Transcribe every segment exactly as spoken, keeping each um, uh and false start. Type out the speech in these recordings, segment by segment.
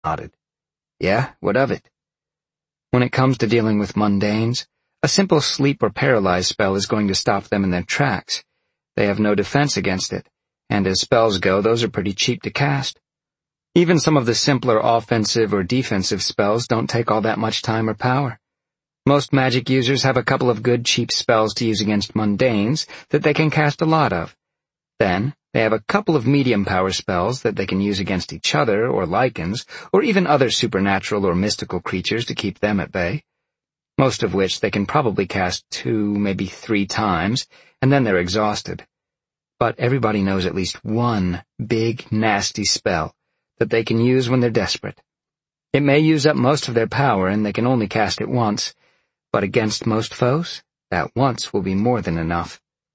nodded. Yeah, what of it? When it comes to dealing with mundanes, a simple sleep or paralyze spell is going to stop them in their tracks. They have no defense against it, and as spells go, those are pretty cheap to cast. Even some of the simpler offensive or defensive spells don't take all that much time or power. Most magic users have a couple of good cheap spells to use against mundanes that they can cast a lot of. Then, they have a couple of medium power spells that they can use against each other or lichens, or even other supernatural or mystical creatures to keep them at bay. Most of which they can probably cast two, maybe three times, and then they're exhausted. But everybody knows at least one big, nasty spell that they can use when they're desperate. It may use up most of their power and they can only cast it once, but against most foes, that once will be more than enough.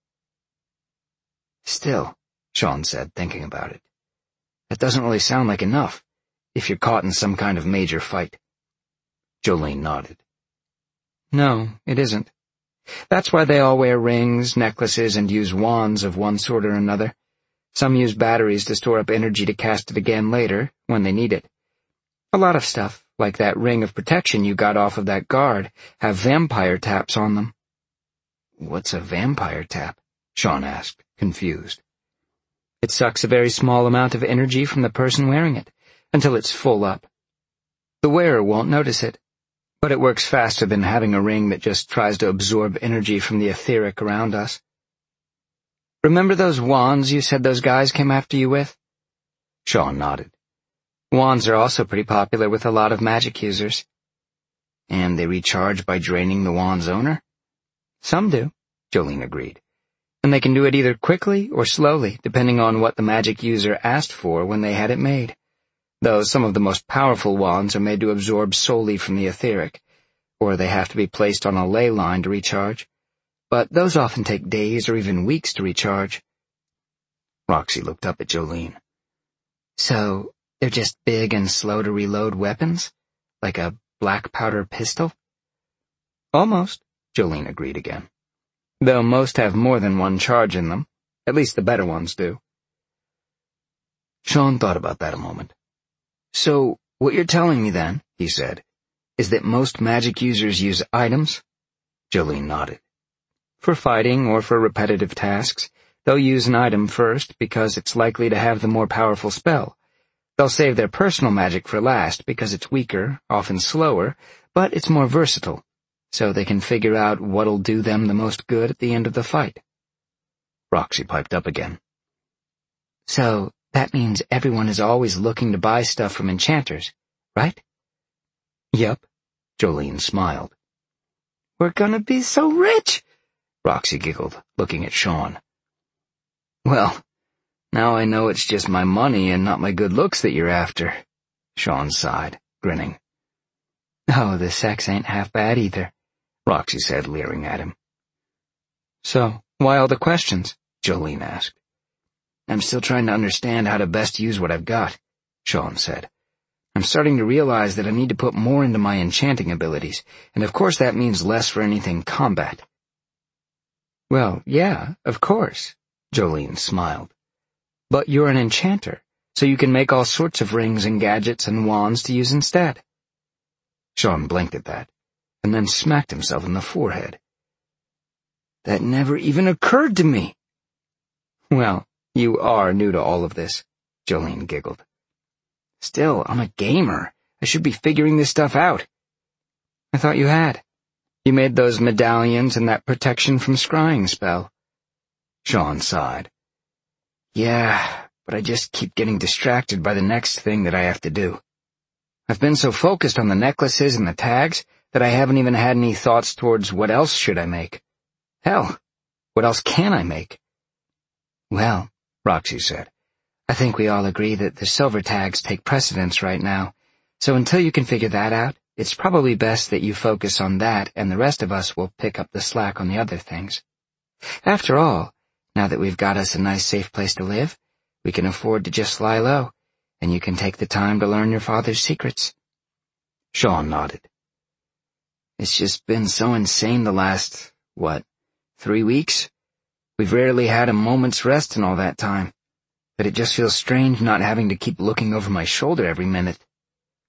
Still, Sean said, thinking about it, that doesn't really sound like enough, if you're caught in some kind of major fight. Jolene nodded. No, it isn't. That's why they all wear rings, necklaces, and use wands of one sort or another. Some use batteries to store up energy to cast it again later, when they need it. A lot of stuff, like that ring of protection you got off of that guard, have vampire taps on them. What's a vampire tap? Sean asked, confused. It sucks a very small amount of energy from the person wearing it, until it's full up. The wearer won't notice it, but it works faster than having a ring that just tries to absorb energy from the etheric around us. Remember those wands you said those guys came after you with? Sean nodded. Wands are also pretty popular with a lot of magic users. And they recharge by draining the wand's owner? Some do, Jolene agreed. And they can do it either quickly or slowly, depending on what the magic user asked for when they had it made. Though some of the most powerful wands are made to absorb solely from the etheric, or they have to be placed on a ley line to recharge. But those often take days or even weeks to recharge. Roxy looked up at Jolene. So, they're just big and slow to reload weapons? Like a black powder pistol? Almost, Jolene agreed again. Though most have more than one charge in them. At least the better ones do. Sean thought about that a moment. So, what you're telling me then, he said, is that most magic users use items? Jolene nodded. For fighting or for repetitive tasks, they'll use an item first because it's likely to have the more powerful spell. They'll save their personal magic for last because it's weaker, often slower, but it's more versatile, so they can figure out what'll do them the most good at the end of the fight. Roxy piped up again. So, that means everyone is always looking to buy stuff from enchanters, right? Yep, Jolene smiled. We're gonna be so rich, Roxy giggled, looking at Sean. Well, now I know it's just my money and not my good looks that you're after, Sean sighed, grinning. Oh, the sex ain't half bad either, Roxy said, leering at him. So, why all the questions? Jolene asked. I'm still trying to understand how to best use what I've got, Sean said. I'm starting to realize that I need to put more into my enchanting abilities, and of course that means less for anything combat. Well, yeah, of course, Jolene smiled. But you're an enchanter, so you can make all sorts of rings and gadgets and wands to use instead. Sean blinked at that, and then smacked himself in the forehead. That never even occurred to me. Well, you are new to all of this, Jolene giggled. Still, I'm a gamer. I should be figuring this stuff out. I thought you had. You made those medallions and that protection from scrying spell. Sean sighed. Yeah, but I just keep getting distracted by the next thing that I have to do. I've been so focused on the necklaces and the tags that I haven't even had any thoughts towards what else should I make. Hell, what else can I make? Well, Roxy said, I think we all agree that the silver tags take precedence right now, so until you can figure that out, it's probably best that you focus on that and the rest of us will pick up the slack on the other things. After all, now that we've got us a nice safe place to live, we can afford to just lie low, and you can take the time to learn your father's secrets. Sean nodded. It's just been so insane the last, what, three weeks? We've rarely had a moment's rest in all that time, but it just feels strange not having to keep looking over my shoulder every minute.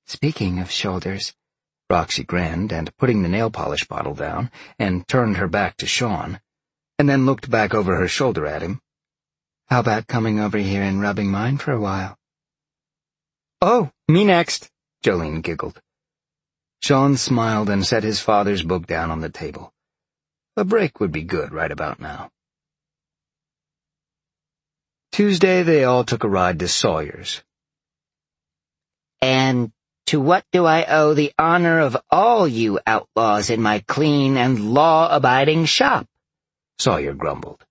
Speaking of shoulders, Roxy grinned and, putting the nail polish bottle down, and turned her back to Sean, and then looked back over her shoulder at him. How about coming over here and rubbing mine for a while? Oh, me next, Jolene giggled. Sean smiled and set his father's book down on the table. A break would be good right about now. Tuesday they all took a ride to Sawyer's. And to what do I owe the honor of all you outlaws in my clean and law-abiding shop? Sawyer grumbled.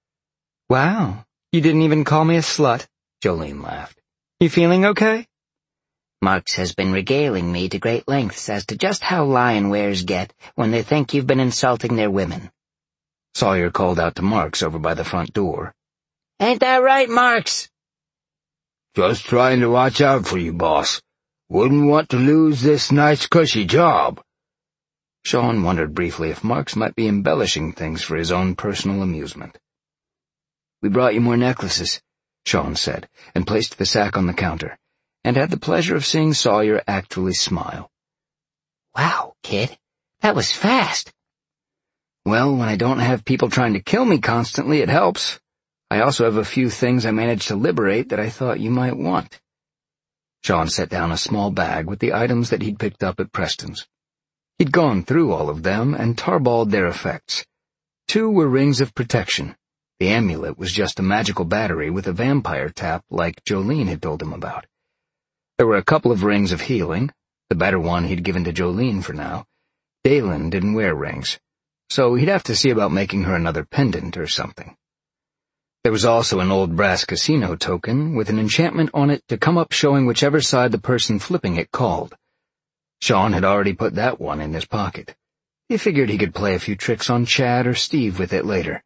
Wow, you didn't even call me a slut, Jolene laughed. You feeling okay? Marks has been regaling me to great lengths as to just how lion wares get when they think you've been insulting their women. Sawyer called out to Marks over by the front door. Ain't that right, Marks? Just trying to watch out for you, boss. Wouldn't want to lose this nice cushy job. Sean wondered briefly if Marks might be embellishing things for his own personal amusement. We brought you more necklaces, Sean said, and placed the sack on the counter, and had the pleasure of seeing Sawyer actually smile. Wow, kid, that was fast. Well, when I don't have people trying to kill me constantly, it helps. I also have a few things I managed to liberate that I thought you might want. Sean set down a small bag with the items that he'd picked up at Preston's. He'd gone through all of them and tarballed their effects. Two were rings of protection. The amulet was just a magical battery with a vampire tap like Jolene had told him about. There were a couple of rings of healing, the better one he'd given to Jolene for now. Dalen didn't wear rings, so he'd have to see about making her another pendant or something. There was also an old brass casino token with an enchantment on it to come up showing whichever side the person flipping it called. Sean had already put that one in his pocket. He figured he could play a few tricks on Chad or Steve with it later.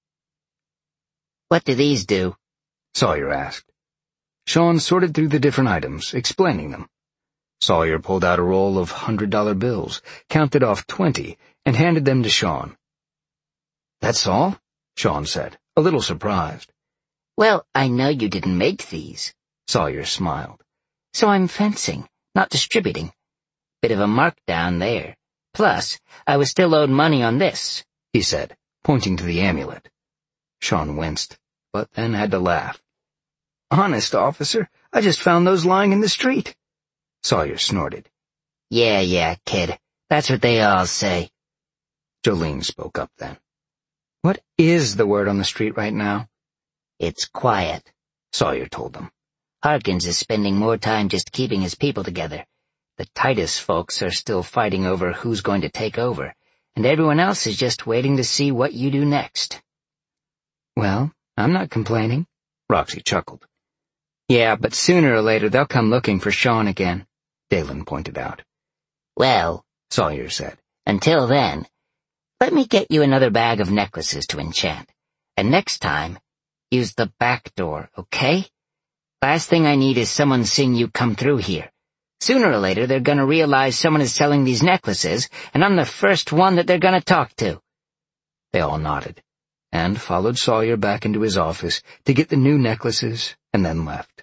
What do these do? Sawyer asked. Sean sorted through the different items, explaining them. Sawyer pulled out a roll of hundred-dollar bills, counted off twenty, and handed them to Sean. That's all? Sean said, a little surprised. Well, I know you didn't make these. Sawyer smiled. So I'm fencing, not distributing. Bit of a markdown there. Plus, I was still owed money on this, he said, pointing to the amulet. Sean winced, but then had to laugh. Honest, officer, I just found those lying in the street. Sawyer snorted. Yeah, yeah, kid. That's what they all say. Jolene spoke up then. What is the word on the street right now? It's quiet, Sawyer told them. Harkins is spending more time just keeping his people together. The Titus folks are still fighting over who's going to take over, and everyone else is just waiting to see what you do next. Well, I'm not complaining, Roxy chuckled. Yeah, but sooner or later they'll come looking for Sean again, Dalen pointed out. Well, Sawyer said, until then, let me get you another bag of necklaces to enchant, and next time, use the back door, okay? Last thing I need is someone seeing you come through here. Sooner or later they're gonna realize someone is selling these necklaces, and I'm the first one that they're gonna talk to. They all nodded, and followed Sawyer back into his office to get the new necklaces, and then left.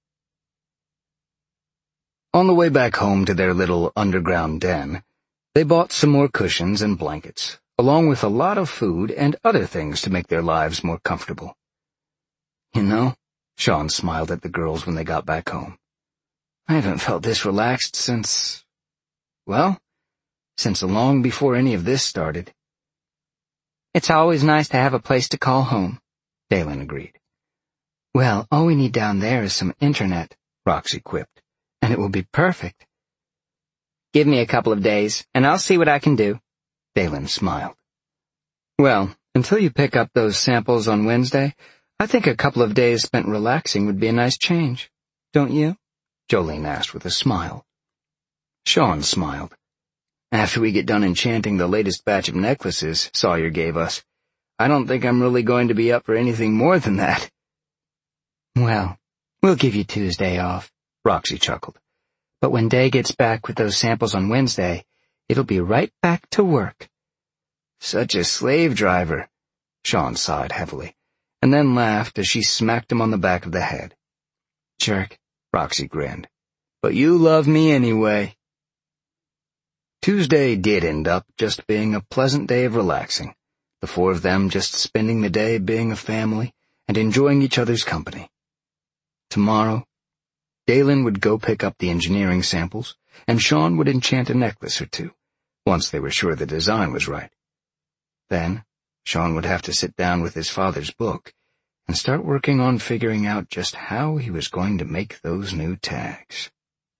On the way back home to their little underground den, they bought some more cushions and blankets, along with a lot of food and other things to make their lives more comfortable. You know, Sean smiled at the girls when they got back home. I haven't felt this relaxed since, well, since long before any of this started. It's always nice to have a place to call home, Dalen agreed. Well, all we need down there is some internet, Roxy quipped, and it will be perfect. Give me a couple of days, and I'll see what I can do, Dalen smiled. Well, until you pick up those samples on Wednesday, I think a couple of days spent relaxing would be a nice change, don't you? Jolene asked with a smile. Sean smiled. After we get done enchanting the latest batch of necklaces Sawyer gave us, I don't think I'm really going to be up for anything more than that. Well, we'll give you Tuesday off, Roxy chuckled. But when Day gets back with those samples on Wednesday, it'll be right back to work. Such a slave driver, Sean sighed heavily, and then laughed as she smacked him on the back of the head. Jerk, Roxy grinned. but you love me anyway. Tuesday did end up just being a pleasant day of relaxing, the four of them just spending the day being a family and enjoying each other's company. Tomorrow, Dalen would go pick up the engineering samples, and Sean would enchant a necklace or two, once they were sure the design was right. Then, Sean would have to sit down with his father's book and start working on figuring out just how he was going to make those new tags.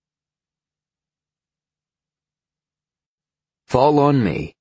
Fall on Me.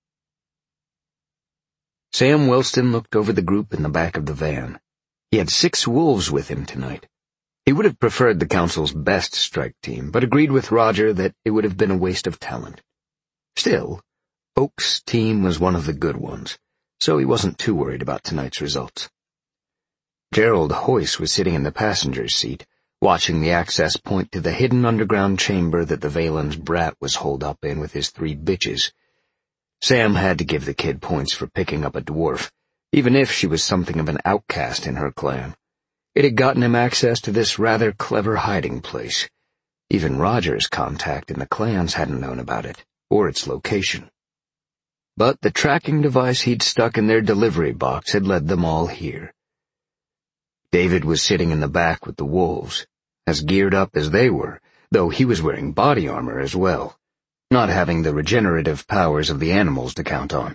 Sam Wellston looked over the group in the back of the van. He had six wolves with him tonight. He would have preferred the council's best strike team, but agreed with Roger that it would have been a waste of talent. Still, Oak's team was one of the good ones, so he wasn't too worried about tonight's results. Gerald Hoyce was sitting in the passenger's seat, watching the access point to the hidden underground chamber that the Valen's brat was holed up in with his three bitches. Sam had to give the kid points for picking up a dwarf, even if she was something of an outcast in her clan. It had gotten him access to this rather clever hiding place. Even Roger's contact in the clans hadn't known about it, or its location. But the tracking device he'd stuck in their delivery box had led them all here. David was sitting in the back with the wolves, as geared up as they were, though he was wearing body armor as well, not having the regenerative powers of the animals to count on.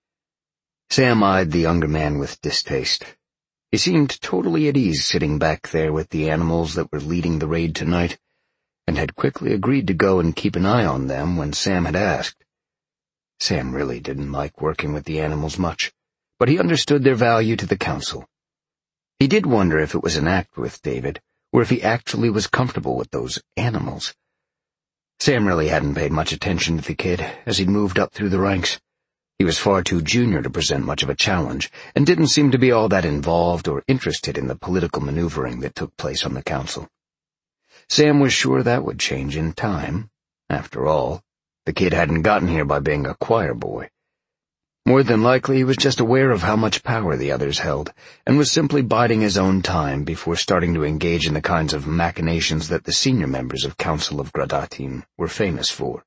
Sam eyed the younger man with distaste. He seemed totally at ease sitting back there with the animals that were leading the raid tonight, and had quickly agreed to go and keep an eye on them when Sam had asked. Sam really didn't like working with the animals much, but he understood their value to the council. He did wonder if it was an act with David, or if he actually was comfortable with those animals. Sam really hadn't paid much attention to the kid as he'd moved up through the ranks. He was far too junior to present much of a challenge, and didn't seem to be all that involved or interested in the political maneuvering that took place on the council. Sam was sure that would change in time. After all, the kid hadn't gotten here by being a choir boy. More than likely he was just aware of how much power the others held, and was simply biding his own time before starting to engage in the kinds of machinations that the senior members of Council of Gradatim were famous for.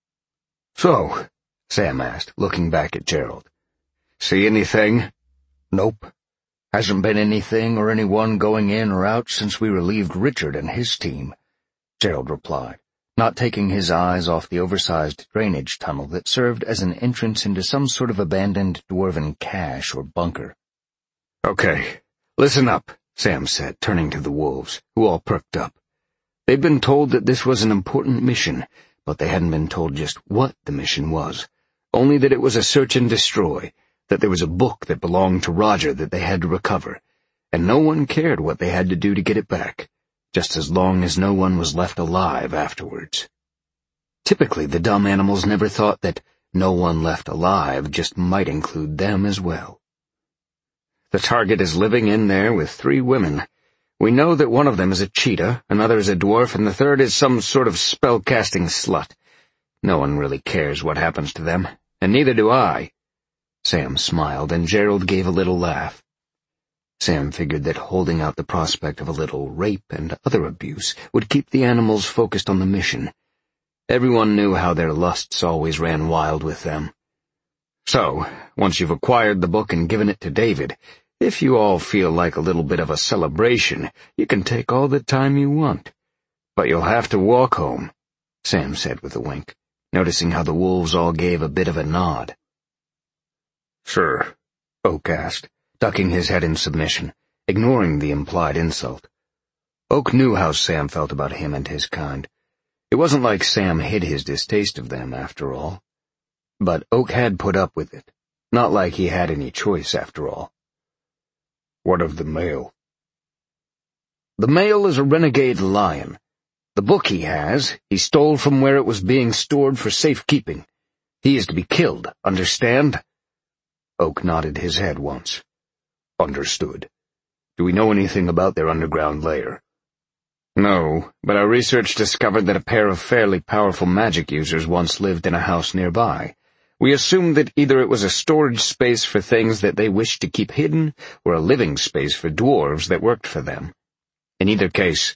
"So," Sam asked, looking back at Gerald. "See anything?" "Nope. Hasn't been anything or anyone going in or out since we relieved Richard and his team," Gerald replied, not taking his eyes off the oversized drainage tunnel that served as an entrance into some sort of abandoned dwarven cache or bunker. "Okay, listen up," Sam said, turning to the wolves, who all perked up. They'd been told that this was an important mission, but they hadn't been told just what the mission was, only that it was a search and destroy, that there was a book that belonged to Roger that they had to recover, and no one cared what they had to do to get it back, just as long as no one was left alive afterwards. Typically, the dumb animals never thought that no one left alive just might include them as well. "The target is living in there with three women. We know that one of them is a cheetah, another is a dwarf, and the third is some sort of spell-casting slut. No one really cares what happens to them, and neither do I." Sam smiled, and Gerald gave a little laugh. Sam figured that holding out the prospect of a little rape and other abuse would keep the animals focused on the mission. Everyone knew how their lusts always ran wild with them. "So, once you've acquired the book and given it to David, if you all feel like a little bit of a celebration, you can take all the time you want. But you'll have to walk home," Sam said with a wink, noticing how the wolves all gave a bit of a nod. "Sure," Oak asked, ducking his head in submission, ignoring the implied insult. Oak knew how Sam felt about him and his kind. It wasn't like Sam hid his distaste of them, after all. But Oak had put up with it, not like he had any choice, after all. "What of the male?" "The male is a renegade lion. The book he has, he stole from where it was being stored for safekeeping. He is to be killed, understand?" Oak nodded his head once. "Understood. Do we know anything about their underground lair?" "No, but our research discovered that a pair of fairly powerful magic users once lived in a house nearby. We assumed that either it was a storage space for things that they wished to keep hidden, or a living space for dwarves that worked for them. In either case,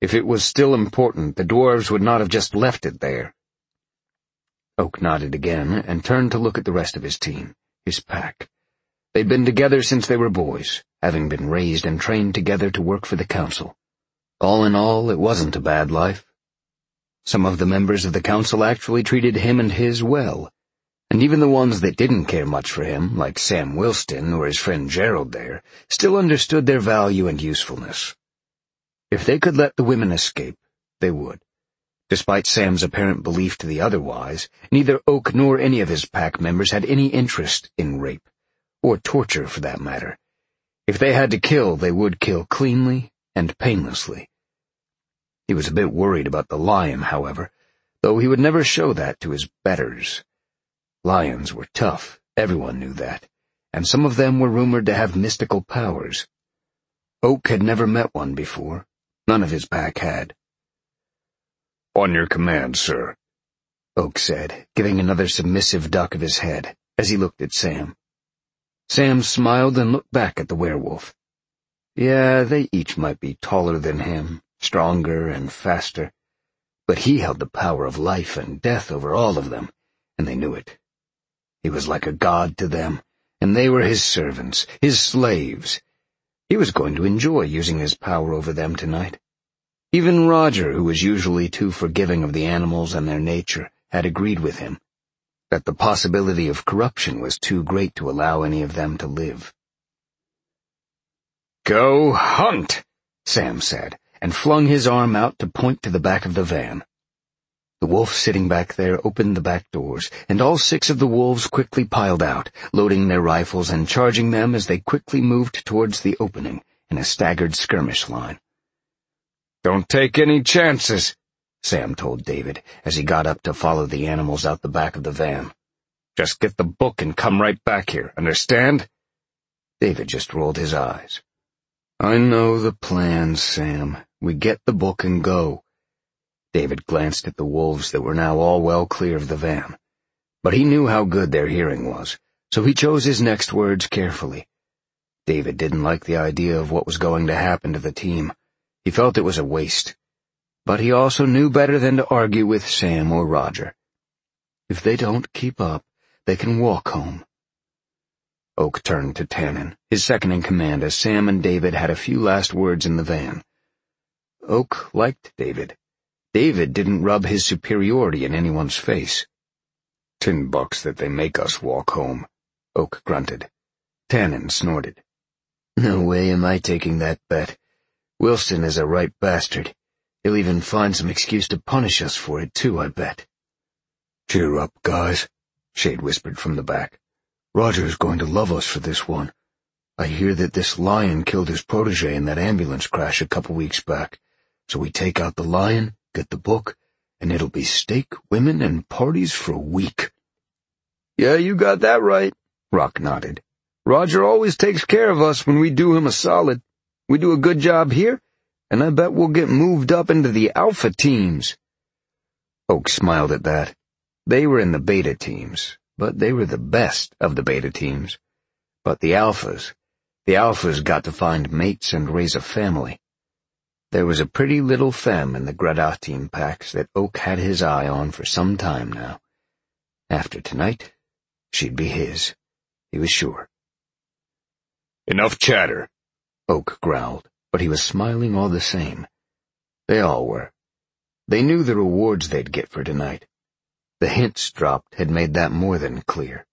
If it was still important, the dwarves would not have just left it there. Oak nodded again and turned to look at the rest of his team, his pack. They'd been together since they were boys, having been raised and trained together to work for the council. All in all, it wasn't a bad life. Some of the members of the council actually treated him and his well, and even the ones that didn't care much for him, like Sam Wilston or his friend Gerald there, still understood their value and usefulness. If they could let the women escape, they would. Despite Sam's apparent belief to the otherwise, neither Oak nor any of his pack members had any interest in rape, or torture for that matter. If they had to kill, they would kill cleanly and painlessly. He was a bit worried about the lion, however, though he would never show that to his betters. Lions were tough, everyone knew that, and some of them were rumored to have mystical powers. Oak had never met one before. None of his pack had. "On your command, sir," Oak said, giving another submissive duck of his head as he looked at Sam. Sam smiled and looked back at the werewolf. Yeah, they each might be taller than him, stronger and faster, but he held the power of life and death over all of them, and they knew it. He was like a god to them, and they were his servants, his slaves. He was going to enjoy using his power over them tonight. Even Roger, who was usually too forgiving of the animals and their nature, had agreed with him that the possibility of corruption was too great to allow any of them to live. "Go hunt," Sam said, and flung his arm out to point to the back of the van. The wolf sitting back there opened the back doors, and all six of the wolves quickly piled out, loading their rifles and charging them as they quickly moved towards the opening in a staggered skirmish line. "Don't take any chances," Sam told David as he got up to follow the animals out the back of the van. "Just get the book and come right back here, understand?" David just rolled his eyes. "I know the plan, Sam. We get the book and go." David glanced at the wolves that were now all well clear of the van. But he knew how good their hearing was, so he chose his next words carefully. David didn't like the idea of what was going to happen to the team. He felt it was a waste. But he also knew better than to argue with Sam or Roger. If they don't keep up, they can walk home. Oak turned to Tannen, his second-in-command, as Sam and David had a few last words in the van. Oak liked David. David didn't rub his superiority in anyone's face. "Ten bucks that they make us walk home," Oak grunted. Tannen snorted. "No way am I taking that bet. Wilson is a right bastard. He'll even find some excuse to punish us for it, too, I bet." "Cheer up, guys," Shade whispered from the back. "Roger's going to love us for this one. I hear that this lion killed his protege in that ambulance crash a couple weeks back, so we take out the lion, get the book, and it'll be steak, women, and parties for a week." "Yeah, you got that right," Rock nodded. "Roger always takes care of us when we do him a solid. We do a good job here, and I bet we'll get moved up into the alpha teams." Oak smiled at that. They were in the beta teams, but they were the best of the beta teams. But the alphas, the alphas got to find mates and raise a family. There was a pretty little femme in the Greta team packs that Oak had his eye on for some time now. After tonight, she'd be his. He was sure. "Enough chatter," Oak growled, but he was smiling all the same. They all were. They knew the rewards they'd get for tonight. The hints dropped had made that more than clear.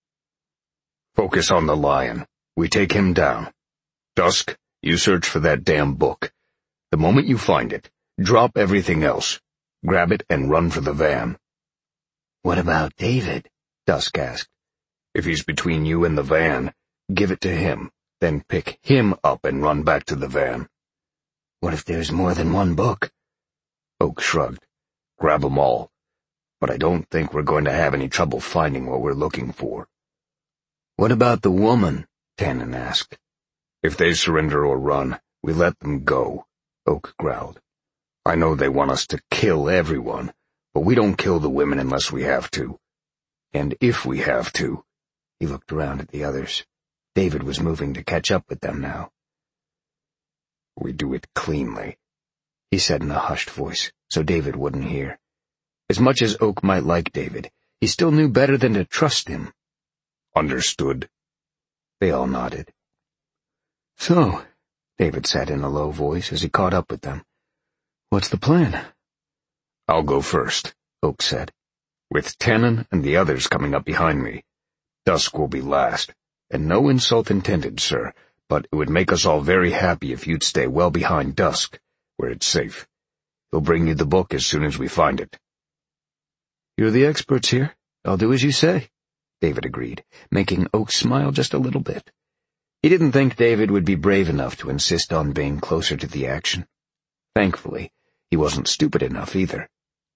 "Focus on the lion. We take him down. Dusk, you search for that damn book. The moment you find it, drop everything else. Grab it and run for the van." "What about David?" Dusk asked. "If he's between you and the van, give it to him. Then pick him up and run back to the van." "What if there's more than one book?" Oak shrugged. "Grab 'em all. But I don't think we're going to have any trouble finding what we're looking for." "What about the woman?" Tannen asked. "If they surrender or run, we let them go," Oak growled. "I know they want us to kill everyone, but we don't kill the women unless we have to. And if we have to—" He looked around at the others. David was moving to catch up with them now. "We do it cleanly." he said in a hushed voice, so David wouldn't hear. As much as Oak might like David, he still knew better than to trust him. Understood. They all nodded. So, David said in a low voice as he caught up with them, "What's the plan?" "I'll go first," Oak said, "with Tannen and the others coming up behind me. Dusk will be last, and no insult intended, sir, but it would make us all very happy if you'd stay well behind Dusk, where it's safe. He'll bring you the book as soon as we find it." "You're the experts here. I'll do as you say," David agreed, making Oak smile just a little bit. He didn't think David would be brave enough to insist on being closer to the action. Thankfully, he wasn't stupid enough either.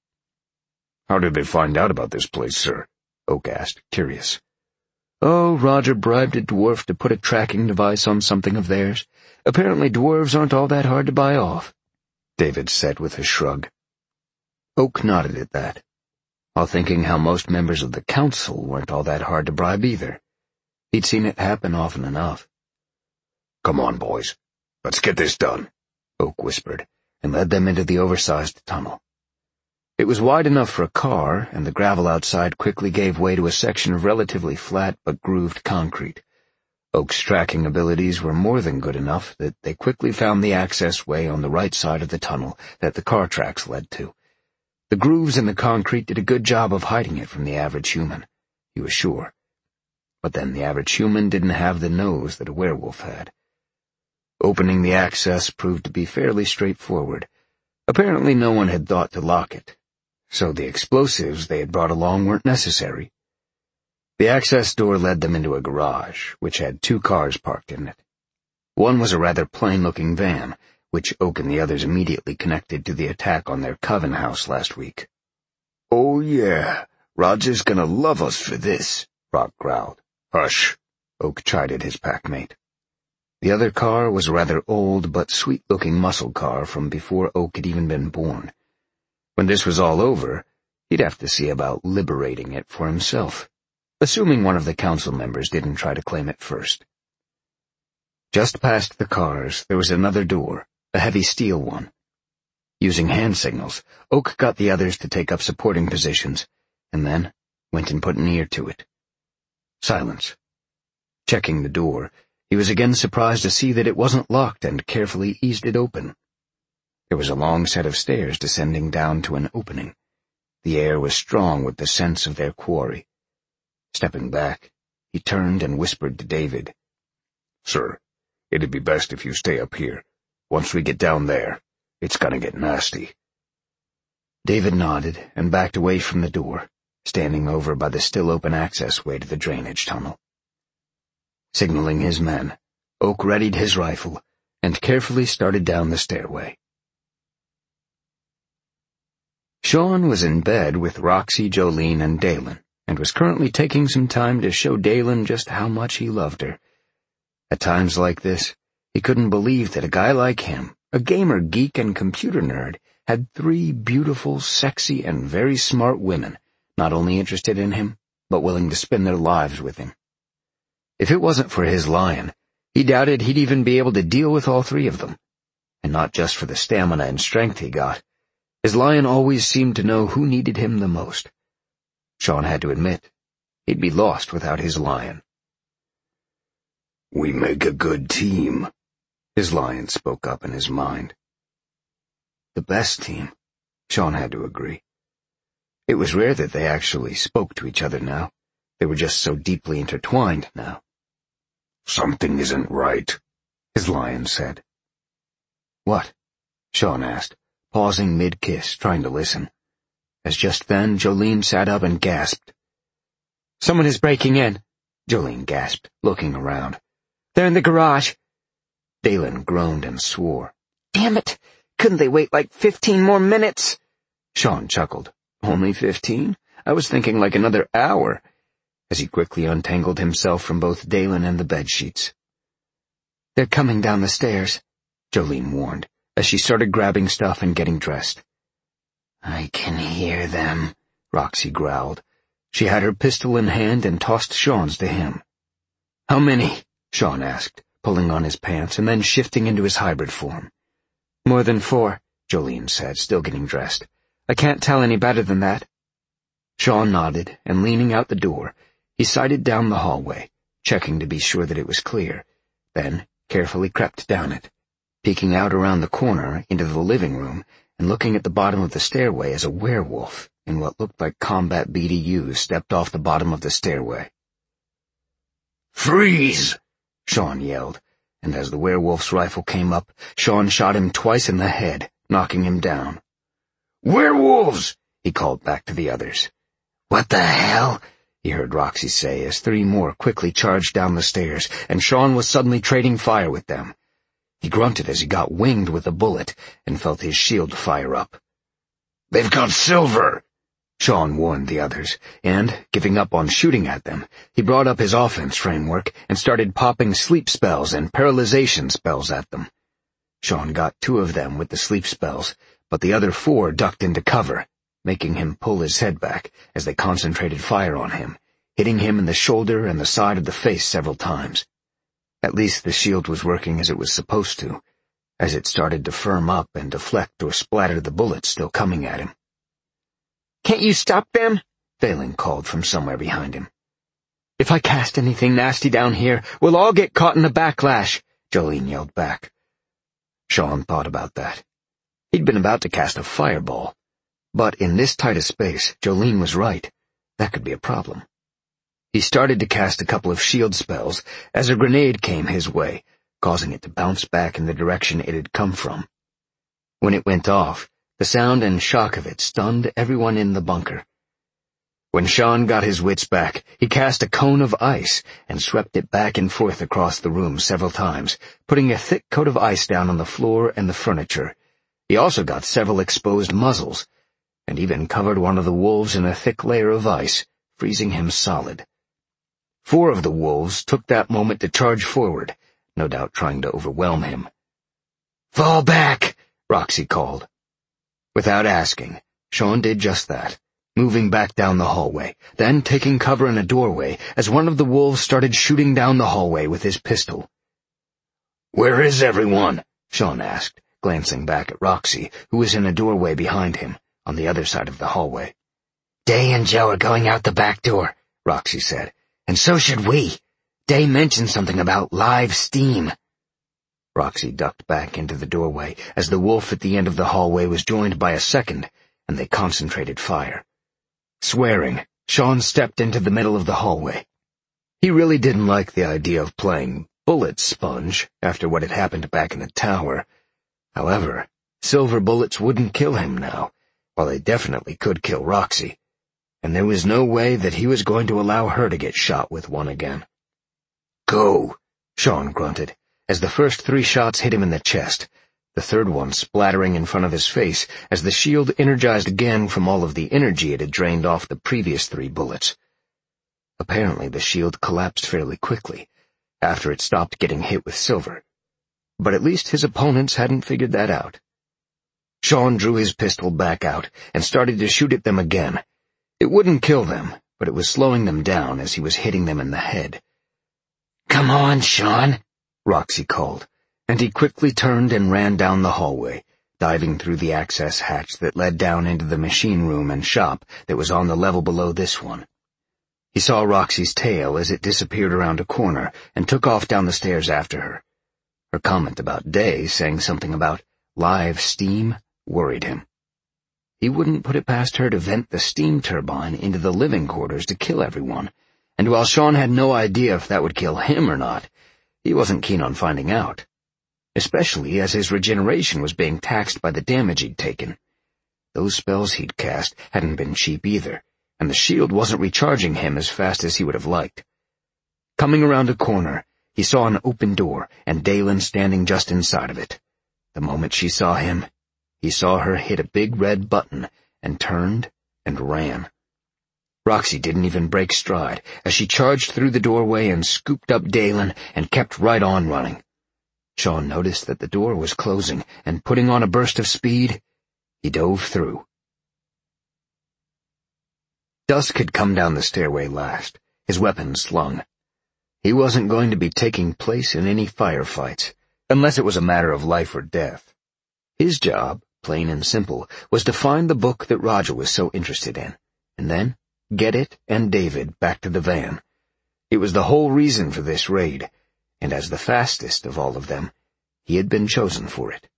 "How did they find out about this place, sir?" Oak asked, curious. "Oh, Roger bribed a dwarf to put a tracking device on something of theirs. Apparently dwarves aren't all that hard to buy off," David said with a shrug. Oak nodded at that, while thinking how most members of the council weren't all that hard to bribe either. He'd seen it happen often enough. "Come on, boys. Let's get this done," Oak whispered, and led them into the oversized tunnel. It was wide enough for a car, and the gravel outside quickly gave way to a section of relatively flat but grooved concrete. Oak's tracking abilities were more than good enough that they quickly found the access way on the right side of the tunnel that the car tracks led to. The grooves in the concrete did a good job of hiding it from the average human, he was sure. But then the average human didn't have the nose that a werewolf had. Opening the access proved to be fairly straightforward. Apparently no one had thought to lock it, so the explosives they had brought along weren't necessary. The access door led them into a garage, which had two cars parked in it. One was a rather plain-looking van, which Oak and the others immediately connected to the attack on their coven house last week. "Oh yeah, Roger's gonna love us for this," Rock growled. "Hush," Oak chided his packmate. The other car was a rather old but sweet-looking muscle car from before Oak had even been born. When this was all over, he'd have to see about liberating it for himself, assuming one of the council members didn't try to claim it first. Just past the cars, there was another door, a heavy steel one. Using hand signals, Oak got the others to take up supporting positions, and then went and put an ear to it. Silence. Checking the door, he was again surprised to see that it wasn't locked and carefully eased it open. There was a long set of stairs descending down to an opening. The air was strong with the sense of their quarry. Stepping back, he turned and whispered to David. "Sir, it'd be best if you stay up here. Once we get down there, it's gonna get nasty." David nodded and backed away from the door, standing over by the still open access way to the drainage tunnel. Signaling his men, Oak readied his rifle and carefully started down the stairway. Sean was in bed with Roxy, Jolene, and Dalen, and was currently taking some time to show Dalen just how much he loved her. At times like this, he couldn't believe that a guy like him, a gamer geek and computer nerd, had three beautiful, sexy, and very smart women, not only interested in him, but willing to spend their lives with him. If it wasn't for his lion, he doubted he'd even be able to deal with all three of them. And not just for the stamina and strength he got. His lion always seemed to know who needed him the most. Sean had to admit, he'd be lost without his lion. "We make a good team," his lion spoke up in his mind. The best team, Sean had to agree. It was rare that they actually spoke to each other now. They were just so deeply intertwined now. "Something isn't right," his lion said. "What?" Sean asked, pausing mid-kiss, trying to listen. As just then, Jolene sat up and gasped. "Someone is breaking in," Jolene gasped, looking around. "They're in the garage." Dalen groaned and swore. "Damn it! Couldn't they wait like fifteen more minutes?" Sean chuckled. "Only fifteen? I was thinking like another hour," as he quickly untangled himself from both Dalen and the bedsheets. "They're coming down the stairs," Jolene warned, as she started grabbing stuff and getting dressed. "I can hear them," Roxy growled. She had her pistol in hand and tossed Sean's to him. "How many?" Sean asked, pulling on his pants and then shifting into his hybrid form. "More than four," Jolene said, still getting dressed. "I can't tell any better than that." Sean nodded, and leaning out the door, he sighted down the hallway, checking to be sure that it was clear, then carefully crept down it, peeking out around the corner into the living room and looking at the bottom of the stairway as a werewolf in what looked like combat B D Us stepped off the bottom of the stairway. "Freeze!" Sean yelled, and as the werewolf's rifle came up, Sean shot him twice in the head, knocking him down. "Werewolves!" he called back to the others. "What the hell?" he heard Roxy say as three more quickly charged down the stairs, and Sean was suddenly trading fire with them. He grunted as he got winged with a bullet and felt his shield fire up. "They've got Silver!" Sean warned the others, and, giving up on shooting at them, he brought up his offense framework and started popping sleep spells and paralyzation spells at them. Sean got two of them with the sleep spells, but the other four ducked into cover, making him pull his head back as they concentrated fire on him, hitting him in the shoulder and the side of the face several times. At least the shield was working as it was supposed to, as it started to firm up and deflect or splatter the bullets still coming at him. "Can't you stop them?" Thalen called from somewhere behind him. "If I cast anything nasty down here, we'll all get caught in the backlash," Jolene yelled back. Sean thought about that. He'd been about to cast a fireball, but in this tight a space, Jolene was right. That could be a problem. He started to cast a couple of shield spells as a grenade came his way, causing it to bounce back in the direction it had come from. When it went off, the sound and shock of it stunned everyone in the bunker. When Sean got his wits back, he cast a cone of ice and swept it back and forth across the room several times, putting a thick coat of ice down on the floor and the furniture. He also got several exposed muzzles, and even covered one of the wolves in a thick layer of ice, freezing him solid. Four of the wolves took that moment to charge forward, no doubt trying to overwhelm him. "Fall back!" Roxy called. Without asking, Sean did just that, moving back down the hallway, then taking cover in a doorway as one of the wolves started shooting down the hallway with his pistol. "Where is everyone?" Sean asked, glancing back at Roxy, who was in a doorway behind him, on the other side of the hallway. "Day and Joe are going out the back door," Roxy said. "And so should we. Day mentioned something about live steam." Roxy ducked back into the doorway as the wolf at the end of the hallway was joined by a second, and they concentrated fire. Swearing, Sean stepped into the middle of the hallway. He really didn't like the idea of playing bullet sponge after what had happened back in the tower. However, silver bullets wouldn't kill him now, while they definitely could kill Roxy, and there was no way that he was going to allow her to get shot with one again. "Go," Sean grunted, as the first three shots hit him in the chest, the third one splattering in front of his face as the shield energized again from all of the energy it had drained off the previous three bullets. Apparently the shield collapsed fairly quickly, after it stopped getting hit with silver, but at least his opponents hadn't figured that out. Sean drew his pistol back out and started to shoot at them again. It wouldn't kill them, but it was slowing them down as he was hitting them in the head. "Come on, Sean," Roxy called, and he quickly turned and ran down the hallway, diving through the access hatch that led down into the machine room and shop that was on the level below this one. He saw Roxy's tail as it disappeared around a corner and took off down the stairs after her. Her comment about Day saying something about live steam worried him. He wouldn't put it past her to vent the steam turbine into the living quarters to kill everyone, and while Sean had no idea if that would kill him or not, he wasn't keen on finding out, especially as his regeneration was being taxed by the damage he'd taken. Those spells he'd cast hadn't been cheap either, and the shield wasn't recharging him as fast as he would have liked. Coming around a corner, he saw an open door and Dalen standing just inside of it. The moment she saw him, he saw her hit a big red button and turned and ran. Roxy didn't even break stride as she charged through the doorway and scooped up Dalen and kept right on running. Sean noticed that the door was closing, and putting on a burst of speed, he dove through. Dusk had come down the stairway last, his weapon slung. He wasn't going to be taking place in any firefights, unless it was a matter of life or death. His job, plain and simple, was to find the book that Roger was so interested in, and then get it and David back to the van. It was the whole reason for this raid, and as the fastest of all of them, he had been chosen for it.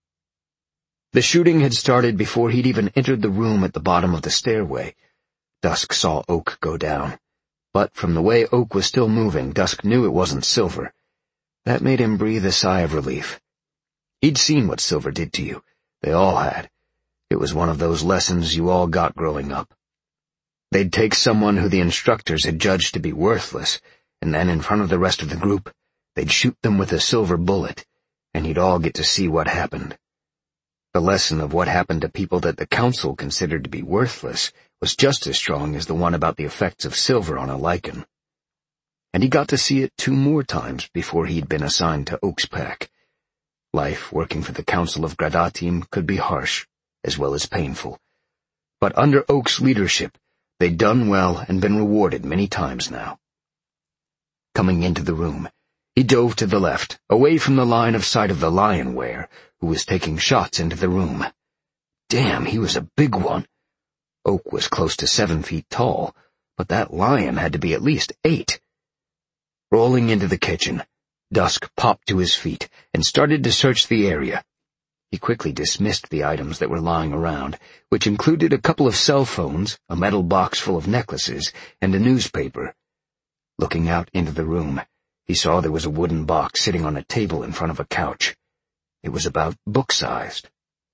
The shooting had started before he'd even entered the room at the bottom of the stairway. Dusk saw Oak go down, but from the way Oak was still moving, Dusk knew it wasn't Silver. That made him breathe a sigh of relief. He'd seen what Silver did to you. They all had. It was one of those lessons you all got growing up. They'd take someone who the instructors had judged to be worthless, and then in front of the rest of the group, they'd shoot them with a silver bullet, and you'd all get to see what happened. The lesson of what happened to people that the council considered to be worthless was just as strong as the one about the effects of silver on a lichen. And he got to see it two more times before he'd been assigned to Oak's pack. Life working for the Council of Gradatim could be harsh, as well as painful. But under Oak's leadership, they'd done well and been rewarded many times now. Coming into the room, he dove to the left, away from the line of sight of the Lionware, who was taking shots into the room. Damn, he was a big one. Oak was close to seven feet tall, but that lion had to be at least eight. Rolling into the kitchen, Dusk popped to his feet and started to search the area. He quickly dismissed the items that were lying around, which included a couple of cell phones, a metal box full of necklaces, and a newspaper. Looking out into the room, he saw there was a wooden box sitting on a table in front of a couch. It was about book-sized.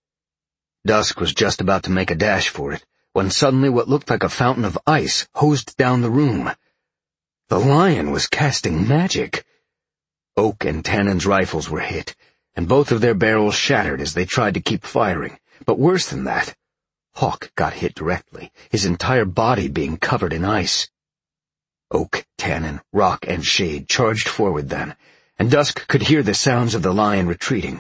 Dusk was just about to make a dash for it, when suddenly what looked like a fountain of ice hosed down the room. The lion was casting magic. Oak and Tannen's rifles were hit, and both of their barrels shattered as they tried to keep firing. But worse than that, Hawk got hit directly, his entire body being covered in ice. Oak, Tannen, Rock, and Shade charged forward then, and Dusk could hear the sounds of the lion retreating.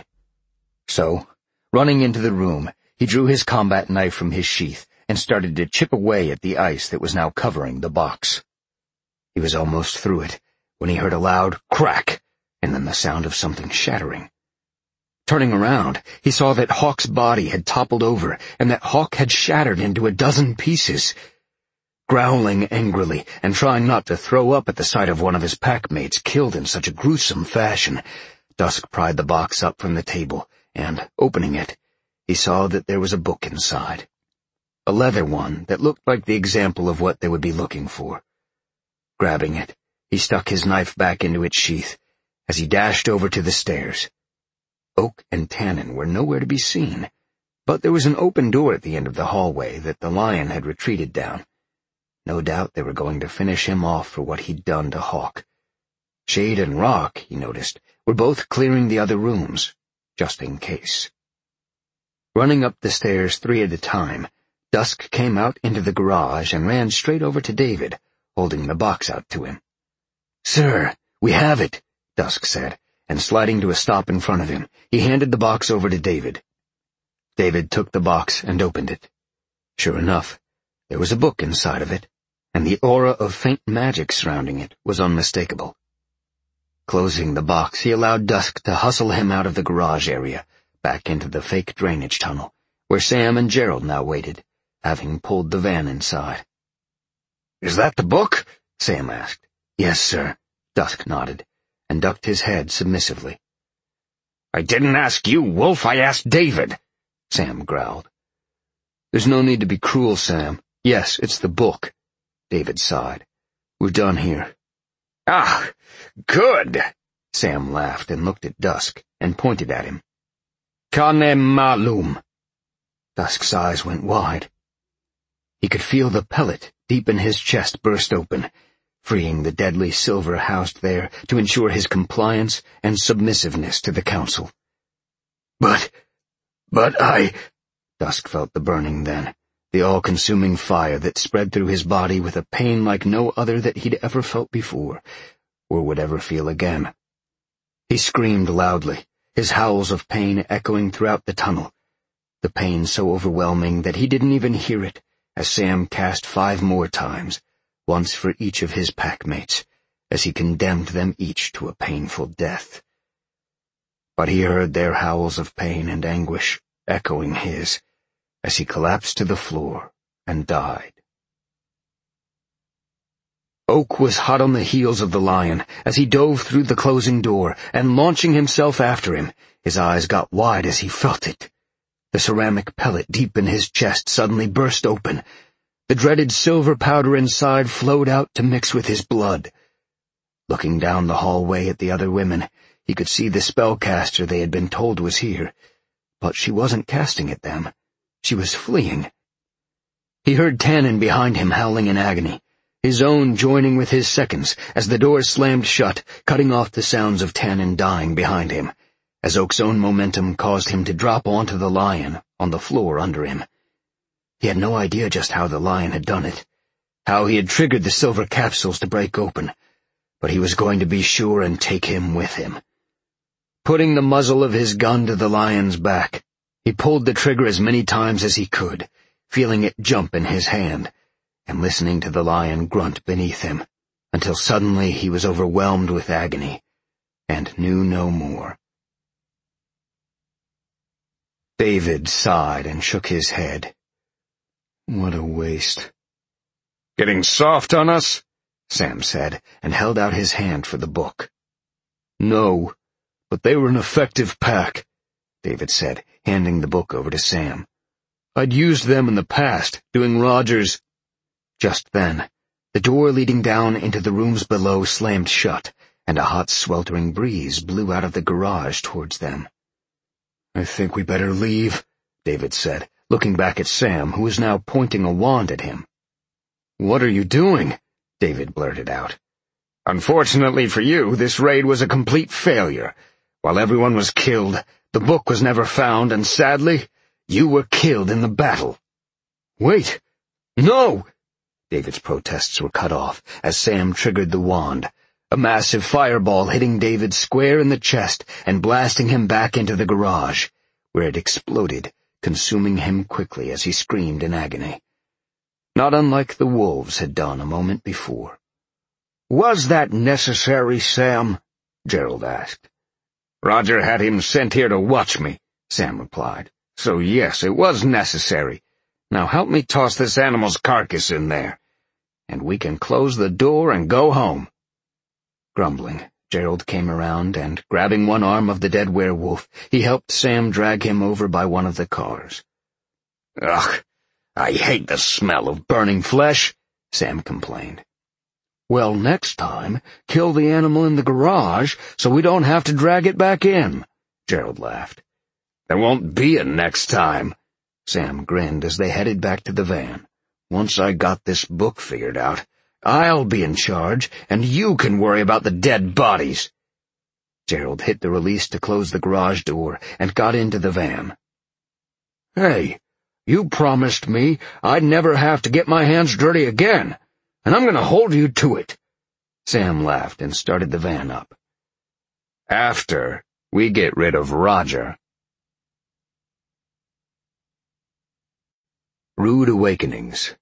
So, running into the room, he drew his combat knife from his sheath and started to chip away at the ice that was now covering the box. He was almost through it when he heard a loud crack and then the sound of something shattering. Turning around, he saw that Hawk's body had toppled over and that Hawk had shattered into a dozen pieces. Growling angrily and trying not to throw up at the sight of one of his packmates killed in such a gruesome fashion, Dusk pried the box up from the table and, opening it, he saw that there was a book inside. A leather one that looked like the example of what they would be looking for. Grabbing it, he stuck his knife back into its sheath as he dashed over to the stairs. Oak and Tannen were nowhere to be seen, but there was an open door at the end of the hallway that the lion had retreated down. No doubt they were going to finish him off for what he'd done to Hawk. Shade and Rock, he noticed, were both clearing the other rooms, just in case. Running up the stairs three at a time, Dusk came out into the garage and ran straight over to David, holding the box out to him. "Sir, we have it," Dusk said, and sliding to a stop in front of him, he handed the box over to David. David took the box and opened it. Sure enough, there was a book inside of it, and the aura of faint magic surrounding it was unmistakable. Closing the box, he allowed Dusk to hustle him out of the garage area, back into the fake drainage tunnel, where Sam and Gerald now waited, having pulled the van inside. "Is that the book?" Sam asked. "Yes, sir," Dusk nodded, and ducked his head submissively. "I didn't ask you, Wolf, I asked David," Sam growled. "There's no need to be cruel, Sam. Yes, it's the book," David sighed. "We're done here." "Ah, good," Sam laughed and looked at Dusk and pointed at him. "Kane malum." Dusk's eyes went wide. He could feel the pellet deep in his chest burst open, freeing the deadly silver housed there to ensure his compliance and submissiveness to the council. But, but I... Dusk felt the burning then, the all-consuming fire that spread through his body with a pain like no other that he'd ever felt before, or would ever feel again. He screamed loudly, his howls of pain echoing throughout the tunnel, the pain so overwhelming that he didn't even hear it, as Sam cast five more times, once for each of his packmates, as he condemned them each to a painful death. But he heard their howls of pain and anguish echoing his, as he collapsed to the floor and died. Oak was hot on the heels of the lion as he dove through the closing door, and launching himself after him, his eyes got wide as he felt it. The ceramic pellet deep in his chest suddenly burst open. The dreaded silver powder inside flowed out to mix with his blood. Looking down the hallway at the other women, he could see the spellcaster they had been told was here, but she wasn't casting at them. She was fleeing. He heard Tannen behind him howling in agony, his own joining with his seconds as the door slammed shut, cutting off the sounds of Tannen dying behind him, as Oak's own momentum caused him to drop onto the lion on the floor under him. He had no idea just how the lion had done it, how he had triggered the silver capsules to break open, but he was going to be sure and take him with him. Putting the muzzle of his gun to the lion's back, he pulled the trigger as many times as he could, feeling it jump in his hand, and listening to the lion grunt beneath him, until suddenly he was overwhelmed with agony, and knew no more. David sighed and shook his head. What a waste. Getting soft on us? Sam said, and held out his hand for the book. No, but they were an effective pack, David said, handing the book over to Sam. I'd used them in the past, doing Roger's... Just then, the door leading down into the rooms below slammed shut, and a hot, sweltering breeze blew out of the garage towards them. I think we better leave, David said, looking back at Sam, who was now pointing a wand at him. What are you doing? David blurted out. Unfortunately for you, this raid was a complete failure. While everyone was killed, the book was never found, and sadly, you were killed in the battle. Wait! No! David's protests were cut off as Sam triggered the wand, a massive fireball hitting David square in the chest and blasting him back into the garage, where it exploded, consuming him quickly as he screamed in agony. Not unlike the wolves had done a moment before. Was that necessary, Sam? Gerald asked. Roger had him sent here to watch me, Sam replied. So yes, it was necessary. Now help me toss this animal's carcass in there, and we can close the door and go home. Grumbling, Gerald came around, and, grabbing one arm of the dead werewolf, he helped Sam drag him over by one of the cars. Ugh, I hate the smell of burning flesh, Sam complained. Well, next time, kill the animal in the garage so we don't have to drag it back in, Gerald laughed. There won't be a next time. Sam grinned as they headed back to the van. Once I got this book figured out, I'll be in charge, and you can worry about the dead bodies. Gerald hit the release to close the garage door and got into the van. Hey, you promised me I'd never have to get my hands dirty again, and I'm going to hold you to it. Sam laughed and started the van up. After we get rid of Roger. Rude Awakenings.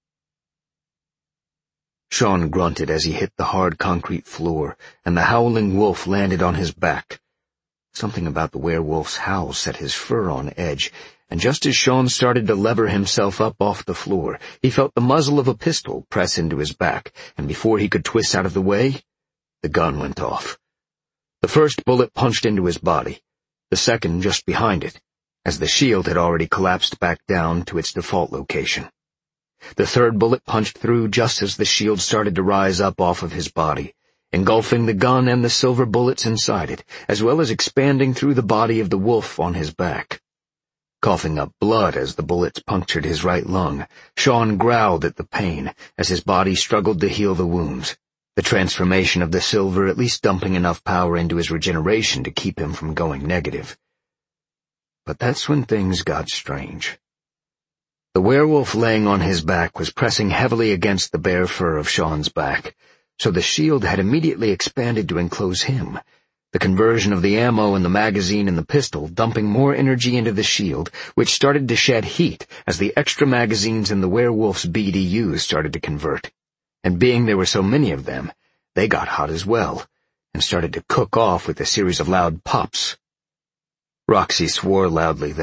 Sean grunted as he hit the hard concrete floor, and the howling wolf landed on his back. Something about the werewolf's howl set his fur on edge, and just as Sean started to lever himself up off the floor, he felt the muzzle of a pistol press into his back, and before he could twist out of the way, the gun went off. The first bullet punched into his body, the second just behind it, as the shield had already collapsed back down to its default location. The third bullet punched through just as the shield started to rise up off of his body, engulfing the gun and the silver bullets inside it, as well as expanding through the body of the wolf on his back. Coughing up blood as the bullets punctured his right lung, Sean growled at the pain as his body struggled to heal the wounds, the transformation of the silver at least dumping enough power into his regeneration to keep him from going negative. But that's when things got strange. The werewolf laying on his back was pressing heavily against the bare fur of Sean's back, so the shield had immediately expanded to enclose him, the conversion of the ammo in the magazine and the pistol dumping more energy into the shield, which started to shed heat as the extra magazines in the werewolf's B D Us started to convert. And being there were so many of them, they got hot as well, and started to cook off with a series of loud pops. Roxy swore loudly then,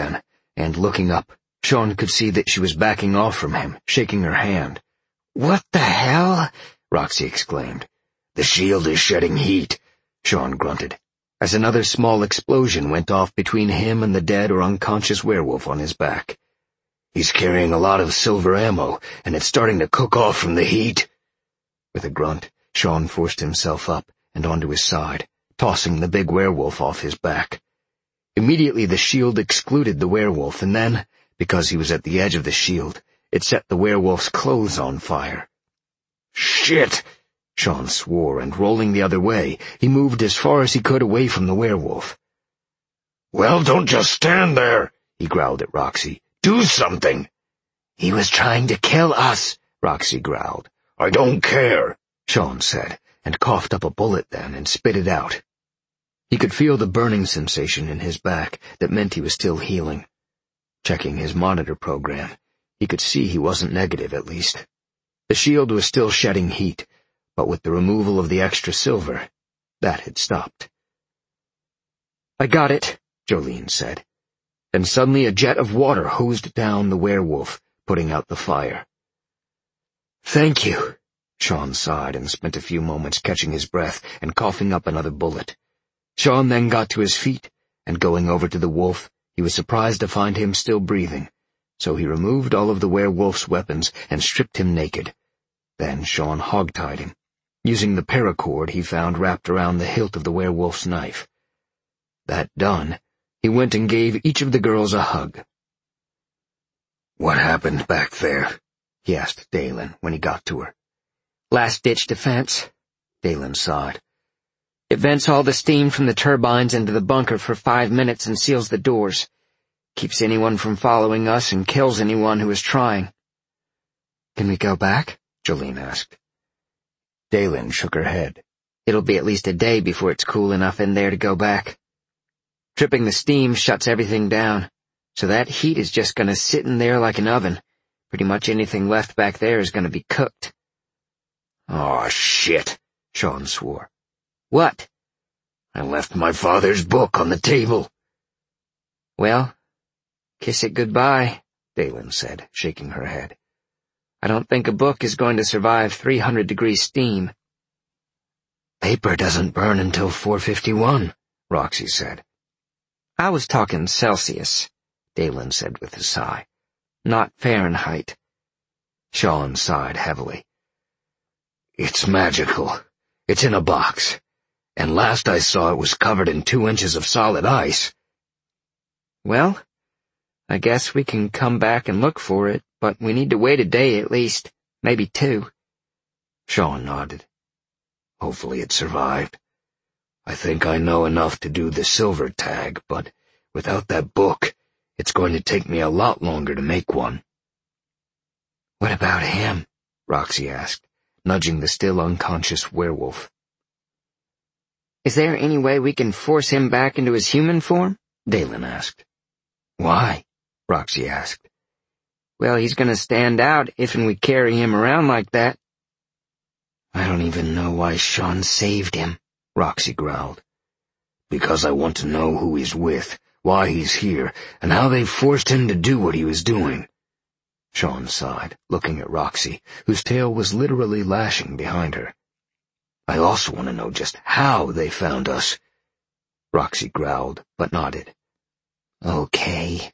and looking up, Sean could see that she was backing off from him, shaking her hand. "What the hell?" Roxy exclaimed. "The shield is shedding heat," Sean grunted, as another small explosion went off between him and the dead or unconscious werewolf on his back. "He's carrying a lot of silver ammo, and it's starting to cook off from the heat." With a grunt, Sean forced himself up and onto his side, tossing the big werewolf off his back. Immediately the shield excluded the werewolf, and then, because he was at the edge of the shield, it set the werewolf's clothes on fire. "Shit!" Sean swore, and rolling the other way, he moved as far as he could away from the werewolf. "Well, don't just stand there," he growled at Roxy. "Do something." "He was trying to kill us," Roxy growled. "I don't care," Sean said, and coughed up a bullet then and spit it out. He could feel the burning sensation in his back that meant he was still healing. Checking his monitor program, he could see he wasn't negative at least. The shield was still shedding heat, but with the removal of the extra silver, that had stopped. "I got it," Jolene said. Then suddenly a jet of water hosed down the werewolf, putting out the fire. "Thank you," Sean sighed and spent a few moments catching his breath and coughing up another bullet. Sean then got to his feet, and going over to the wolf, he was surprised to find him still breathing, so he removed all of the werewolf's weapons and stripped him naked. Then Sean hogtied him, using the paracord he found wrapped around the hilt of the werewolf's knife. That done, he went and gave each of the girls a hug. "What happened back there?" he asked Dalen when he got to her. "Last-ditch defense," Dalen sighed. "It vents all the steam from the turbines into the bunker for five minutes and seals the doors. Keeps anyone from following us and kills anyone who is trying." "Can we go back?" Jolene asked. Dalen shook her head. "It'll be at least a day before it's cool enough in there to go back. Tripping the steam shuts everything down, so that heat is just going to sit in there like an oven. Pretty much anything left back there is going to be cooked." "Aw, shit," Sean swore. "What?" "I left my father's book on the table." "Well, kiss it goodbye," Dalen said, shaking her head. "I don't think a book is going to survive three hundred degree steam." "Paper doesn't burn until four fifty-one, Roxy said. "I was talking Celsius," Dalen said with a sigh. "Not Fahrenheit." Sean sighed heavily. "It's magical. It's in a box. And last I saw it was covered in two inches of solid ice." "Well, I guess we can come back and look for it, but we need to wait a day at least, maybe two." Sean nodded. "Hopefully it survived. I think I know enough to do the silver tag, but without that book, it's going to take me a lot longer to make one." "What about him?" Roxy asked, nudging the still unconscious werewolf. "Is there any way we can force him back into his human form?" Dalen asked. "Why?" Roxy asked. "Well, he's going to stand out if and we carry him around like that." "I don't even know why Sean saved him," Roxy growled. "Because I want to know who he's with, why he's here, and how they forced him to do what he was doing." Sean sighed, looking at Roxy, whose tail was literally lashing behind her. "I also want to know just how they found us." Roxy growled, but nodded. "Okay."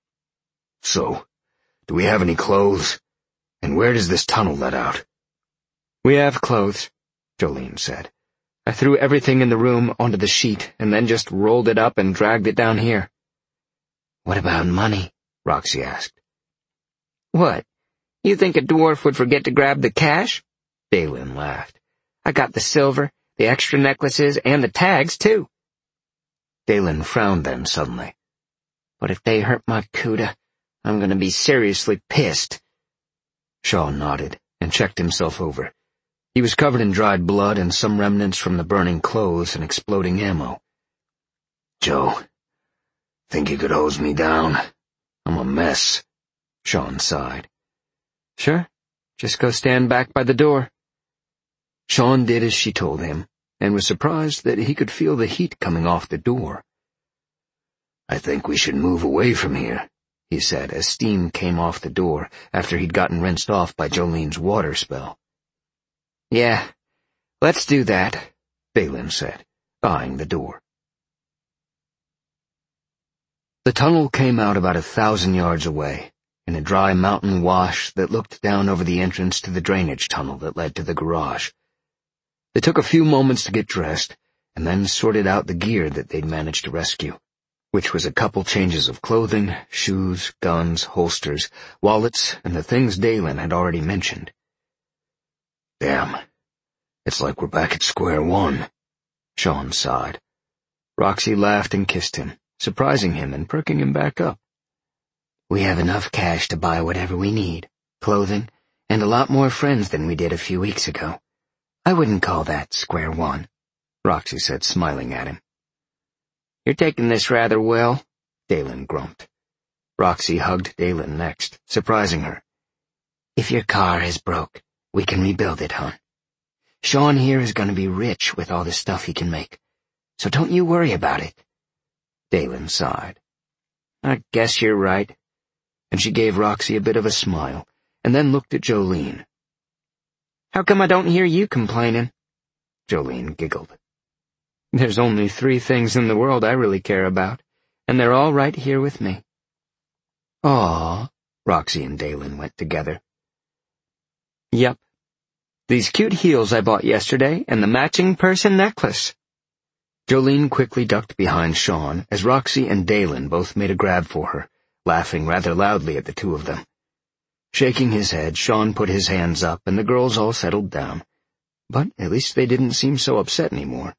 "So, do we have any clothes? And where does this tunnel let out?" "We have clothes," Jolene said. "I threw everything in the room onto the sheet and then just rolled it up and dragged it down here." "What about money?" Roxy asked. "What? You think a dwarf would forget to grab the cash?" Dalen laughed. "I got the silver, the extra necklaces, and the tags, too." Dalen frowned then suddenly. "But if they hurt my Cuda, I'm going to be seriously pissed." Sean nodded and checked himself over. He was covered in dried blood and some remnants from the burning clothes and exploding ammo. "Joe, think you could hose me down? I'm a mess." Sean sighed. "Sure. Just go stand back by the door." Sean did as she told him, and was surprised that he could feel the heat coming off the door. "I think we should move away from here," he said as steam came off the door after he'd gotten rinsed off by Jolene's water spell. Yeah, let's do that, Balin said, eyeing the door. The tunnel came out about a thousand yards away, in a dry mountain wash that looked down over the entrance to the drainage tunnel that led to the garage. They took a few moments to get dressed, and then sorted out the gear that they'd managed to rescue, which was a couple changes of clothing, shoes, guns, holsters, wallets, and the things Dalen had already mentioned. Damn, it's like we're back at square one, Sean sighed. Roxy laughed and kissed him, surprising him and perking him back up. We have enough cash to buy whatever we need, clothing, and a lot more friends than we did a few weeks ago. I wouldn't call that square one, Roxy said, smiling at him. You're taking this rather well, Dalen grumped. Roxy hugged Dalen next, surprising her. If your car is broke, we can rebuild it, hon. Sean here is going to be rich with all the stuff he can make, so don't you worry about it. Dalen sighed. I guess you're right. And she gave Roxy a bit of a smile, and then looked at Jolene. How come I don't hear you complaining? Jolene giggled. There's only three things in the world I really care about, and they're all right here with me. Aw, Roxy and Dalen went together. Yep. These cute heels I bought yesterday and the matching purse and necklace. Jolene quickly ducked behind Sean as Roxy and Dalen both made a grab for her, laughing rather loudly at the two of them. Shaking his head, Sean put his hands up and the girls all settled down, but at least they didn't seem so upset anymore.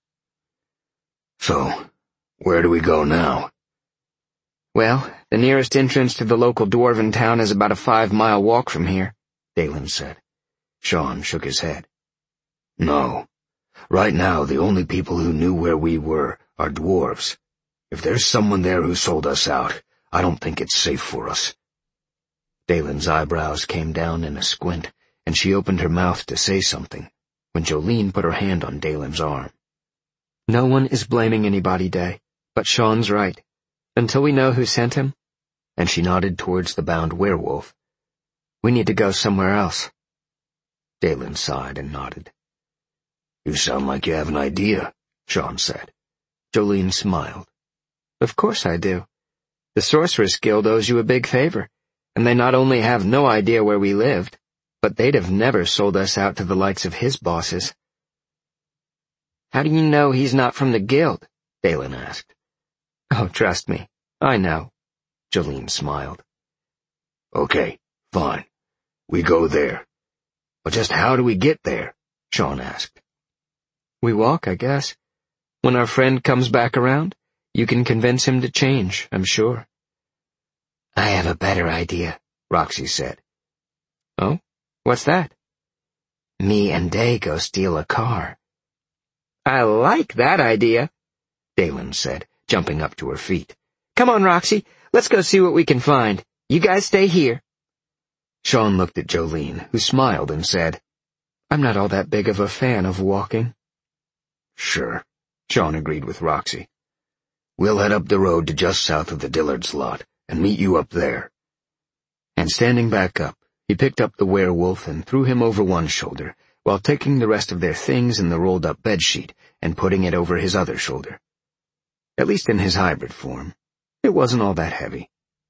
So, where do we go now? Well, the nearest entrance to the local dwarven town is about a five-mile walk from here, Dalen said. Sean shook his head. No. Right now, the only people who knew where we were are dwarves. If there's someone there who sold us out, I don't think it's safe for us. Dalen's eyebrows came down in a squint, and she opened her mouth to say something, when Jolene put her hand on Dalen's arm. No one is blaming anybody, Day, but Sean's right. Until we know who sent him, and she nodded towards the bound werewolf, we need to go somewhere else. Dalen sighed and nodded. You sound like you have an idea, Sean said. Jolene smiled. Of course I do. The Sorceress Guild owes you a big favor, and they not only have no idea where we lived, but they'd have never sold us out to the likes of his bosses. How do you know he's not from the guild? Dalen asked. Oh, trust me, I know. Jolene smiled. Okay, fine. We go there. But just how do we get there? Sean asked. We walk, I guess. When our friend comes back around, you can convince him to change, I'm sure. I have a better idea, Roxy said. Oh? What's that? Me and Day go steal a car. I like that idea, Dalen said, jumping up to her feet. Come on, Roxy, let's go see what we can find. You guys stay here. Sean looked at Jolene, who smiled and said, I'm not all that big of a fan of walking. Sure, Sean agreed with Roxy. We'll head up the road to just south of the Dillard's lot and meet you up there. And standing back up, he picked up the werewolf and threw him over one shoulder, while taking the rest of their things in the rolled-up bedsheet and putting it over his other shoulder. At least in his hybrid form, it wasn't all that heavy.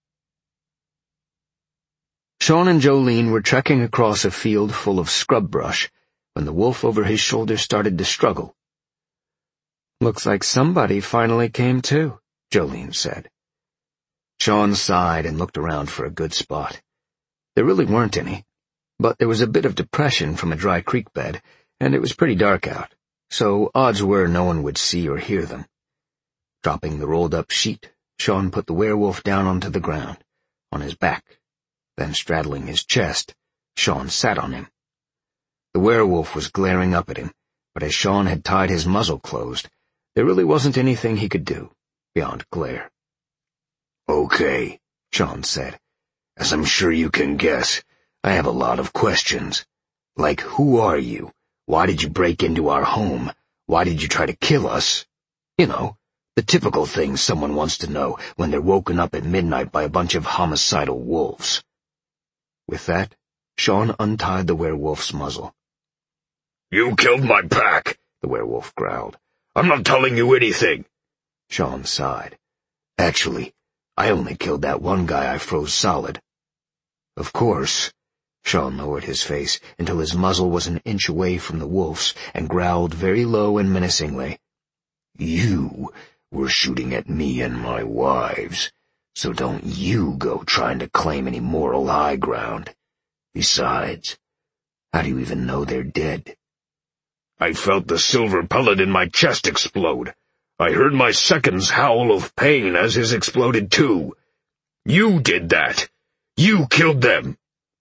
Sean and Jolene were trekking across a field full of scrub brush when the wolf over his shoulder started to struggle. Looks like somebody finally came to, Jolene said. Sean sighed and looked around for a good spot. There really weren't any, but there was a bit of depression from a dry creek bed, and it was pretty dark out, so odds were no one would see or hear them. Dropping the rolled-up sheet, Sean put the werewolf down onto the ground, on his back. Then straddling his chest, Sean sat on him. The werewolf was glaring up at him, but as Sean had tied his muzzle closed, there really wasn't anything he could do, beyond glare. Okay, Sean said. As I'm sure you can guess, I have a lot of questions. Like, who are you? Why did you break into our home? Why did you try to kill us? You know, The typical things someone wants to know when they're woken up at midnight by a bunch of homicidal wolves. With that, Sean untied the werewolf's muzzle. "You killed my pack," the werewolf growled. "I'm not telling you anything." Sean sighed. "Actually, I only killed that one guy I froze solid." "Of course." Sean lowered his face until his muzzle was an inch away from the wolf's and growled very low and menacingly. "You were shooting at me and my wives, so don't you go trying to claim any moral high ground. Besides, how do you even know they're dead?" "I felt the silver pellet in my chest explode. I heard my seconds howl of pain as his exploded too. You did that. You killed them."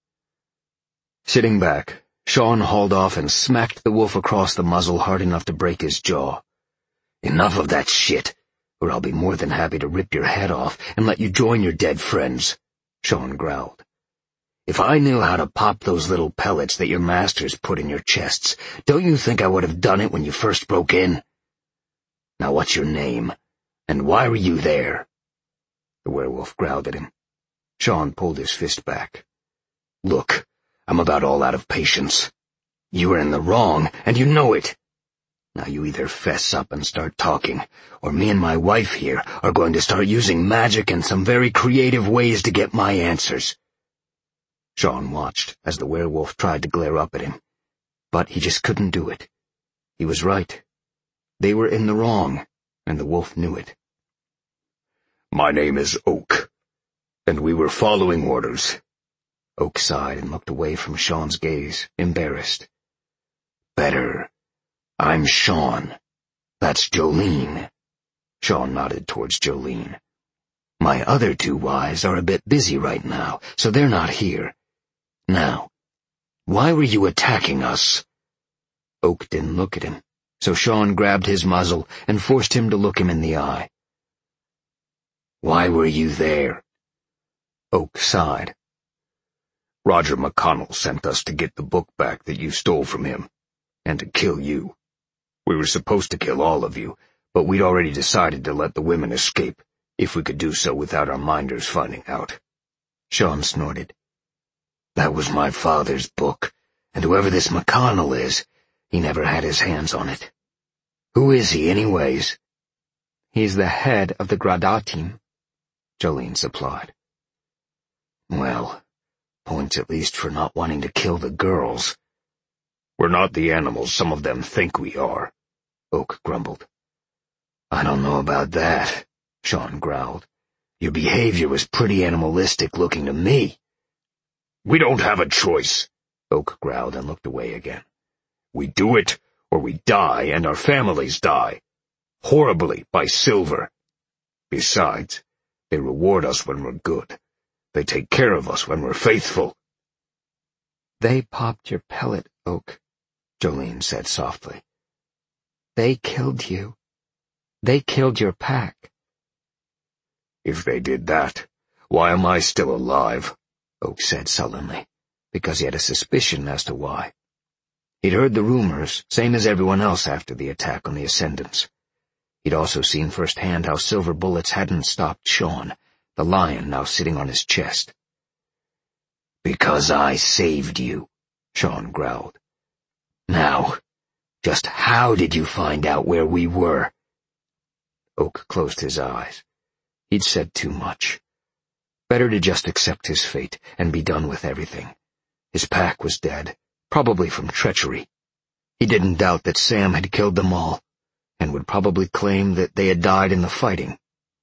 Sitting back, Sean hauled off and smacked the wolf across the muzzle hard enough to break his jaw. "Enough of that shit, or I'll be more than happy to rip your head off and let you join your dead friends," Sean growled. "If I knew how to pop those little pellets that your masters put in your chests, don't you think I would have done it when you first broke in? Now what's your name, and why were you there?" The werewolf growled at him. Sean pulled his fist back. "Look, I'm about all out of patience. You were in the wrong, and you know it. Now you either fess up and start talking, or me and my wife here are going to start using magic and some very creative ways to get my answers." Sean watched as the werewolf tried to glare up at him, but he just couldn't do it. He was right. They were in the wrong, and the wolf knew it. "My name is Oak, and we were following orders." Oak sighed and looked away from Sean's gaze, embarrassed. "Better. I'm Sean. That's Jolene." Sean nodded towards Jolene. "My other two wives are a bit busy right now, so they're not here. Now, why were you attacking us?" Oak didn't look at him, so Sean grabbed his muzzle and forced him to look him in the eye. "Why were you there?" Oak sighed. "Roger McConnell sent us to get the book back that you stole from him, and to kill you. We were supposed to kill all of you, but we'd already decided to let the women escape, if we could do so without our minders finding out." Sean snorted. "That was my father's book, and whoever this McConnell is, he never had his hands on it. Who is he, anyways?" "He's the head of the Gradatim," Jolene supplied. "Well, points at least for not wanting to kill the girls." "We're not the animals some of them think we are," Oak grumbled. "I don't know about that," Sean growled. "Your behavior was pretty animalistic looking to me." "We don't have a choice," Oak growled and looked away again. "We do it, or we die and our families die. Horribly by Silver. Besides, they reward us when we're good. They take care of us when we're faithful." "They popped your pellet, Oak," Jolene said softly. "They killed you. They killed your pack." "If they did that, why am I still alive?" Oak said sullenly, because he had a suspicion as to why. He'd heard the rumors, same as everyone else after the attack on the Ascendants. He'd also seen firsthand how silver bullets hadn't stopped Sean, the lion now sitting on his chest. "Because I saved you," Sean growled. "Now, just how did you find out where we were?" Oak closed his eyes. He'd said too much. Better to just accept his fate and be done with everything. His pack was dead, probably from treachery. He didn't doubt that Sam had killed them all, and would probably claim that they had died in the fighting.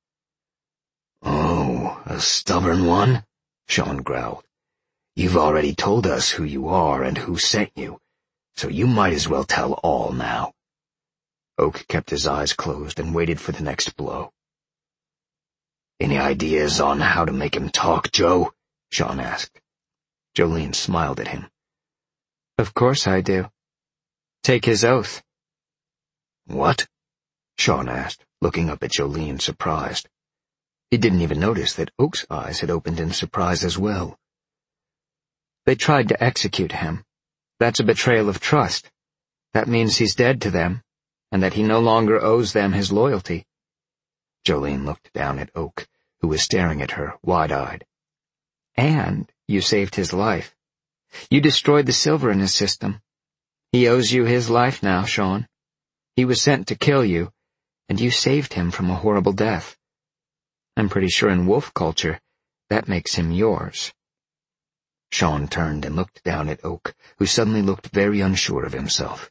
"Oh, a stubborn one?" Sean growled. "You've already told us who you are and who sent you, so you might as well tell all now." Oak kept his eyes closed and waited for the next blow. "Any ideas on how to make him talk, Joe?" Sean asked. Jolene smiled at him. "Of course I do. Take his oath." "What?" Sean asked, looking up at Jolene, surprised. He didn't even notice that Oak's eyes had opened in surprise as well. "They tried to execute him. That's a betrayal of trust. That means he's dead to them, and that he no longer owes them his loyalty. Jolene looked down at Oak, who was staring at her, wide-eyed. And you saved his life. You destroyed the silver in his system. He owes you his life now, Sean. He was sent to kill you, and you saved him from a horrible death. I'm pretty sure in wolf culture, that makes him yours. Sean turned and looked down at Oak, who suddenly looked very unsure of himself.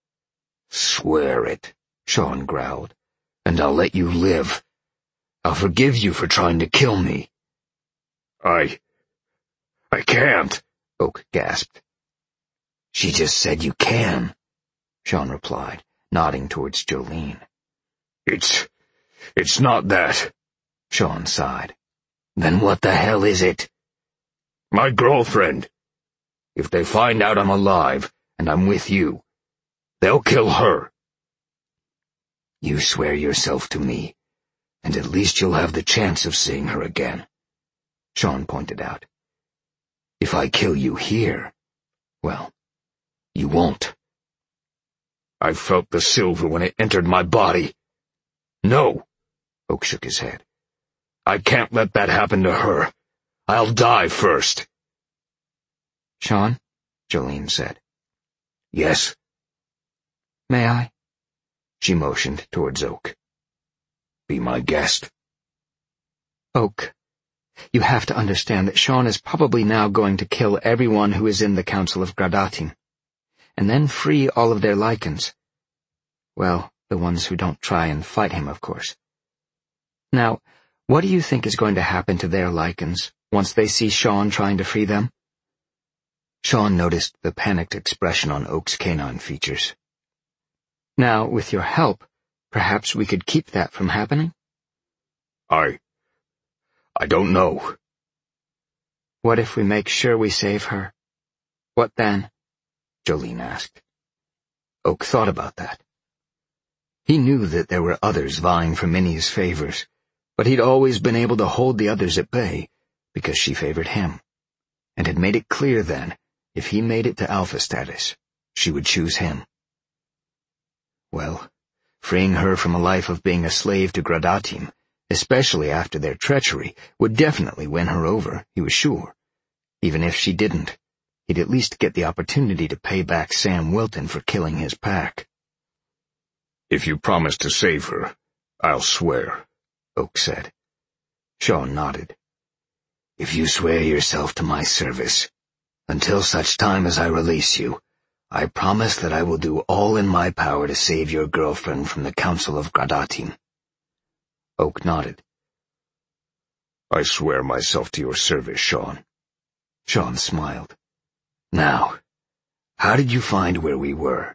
Swear it, Sean growled, and I'll let you live. I'll forgive you for trying to kill me. I... I can't, Oak gasped. She just said you can, Sean replied, nodding towards Jolene. It's... it's not that, Sean sighed. Then what the hell is it? My girlfriend. If they find out I'm alive, and I'm with you, they'll kill her. You swear yourself to me, and at least you'll have the chance of seeing her again, Sean pointed out. If I kill you here, well, you won't. I felt the silver when it entered my body. No, Oak shook his head. I can't let that happen to her. I'll die first. Sean, Jolene said. Yes. May I? She motioned towards Oak. Be my guest. Oak, you have to understand that Sean is probably now going to kill everyone who is in the Council of Gradatim, and then free all of their Lycans. Well, the ones who don't try and fight him, of course. Now, what do you think is going to happen to their Lycans once they see Sean trying to free them? Sean noticed the panicked expression on Oak's canine features. Now, with your help, perhaps we could keep that from happening? I... I don't know. What if we make sure we save her? What then? Jolene asked. Oak thought about that. He knew that there were others vying for Minnie's favors, but he'd always been able to hold the others at bay because she favored him, and had made it clear then, if he made it to alpha status, she would choose him. Well, freeing her from a life of being a slave to Gradatim, especially after their treachery, would definitely win her over, he was sure. Even if she didn't, he'd at least get the opportunity to pay back Sam Wilton for killing his pack. If you promise to save her, I'll swear, Oak said. Sean nodded. If you swear yourself to my service, until such time as I release you, I promise that I will do all in my power to save your girlfriend from the Council of Gradatim. Oak nodded. I swear myself to your service, Sean. Sean smiled. Now, how did you find where we were?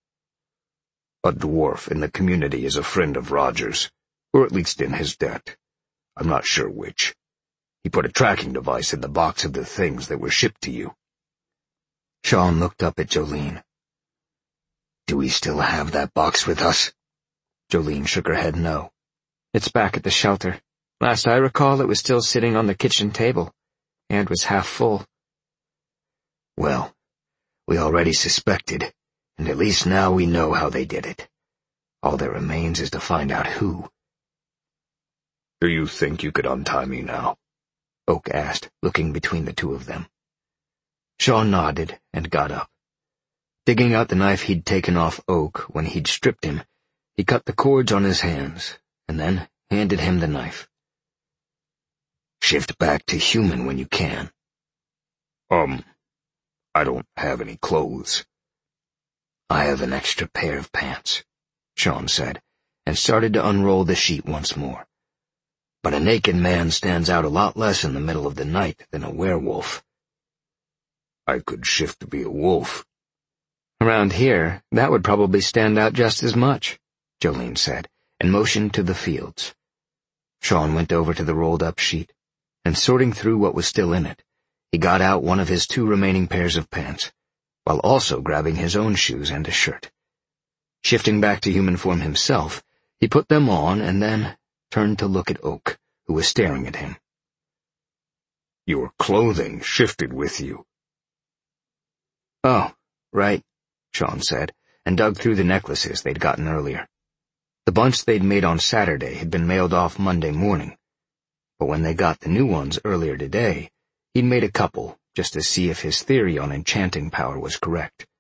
A dwarf in the community is a friend of Roger's, or at least in his debt. I'm not sure which. He put a tracking device in the box of the things that were shipped to you. Sean looked up at Jolene. Do we still have that box with us? Jolene shook her head no. It's back at the shelter. Last I recall, it was still sitting on the kitchen table, and was half full. Well, we already suspected, and at least now we know how they did it. All that remains is to find out who. Do you think you could untie me now? Oak asked, looking between the two of them. Sean nodded and got up. Digging out the knife he'd taken off Oak when he'd stripped him, he cut the cords on his hands, and then handed him the knife. Shift back to human when you can. Um, I don't have any clothes. I have an extra pair of pants, Sean said, and started to unroll the sheet once more. But a naked man stands out a lot less in the middle of the night than a werewolf. I could shift to be a wolf. Around here, that would probably stand out just as much, Jolene said, and motioned to the fields. Sean went over to the rolled-up sheet, and sorting through what was still in it, he got out one of his two remaining pairs of pants, while also grabbing his own shoes and a shirt. Shifting back to human form himself, he put them on and then turned to look at Oak, who was staring at him. Your clothing shifted with you. Oh, right, Sean said, and dug through the necklaces they'd gotten earlier. The bunch they'd made on Saturday had been mailed off Monday morning. But when they got the new ones earlier today, he'd made a couple just to see if his theory on enchanting power was correct.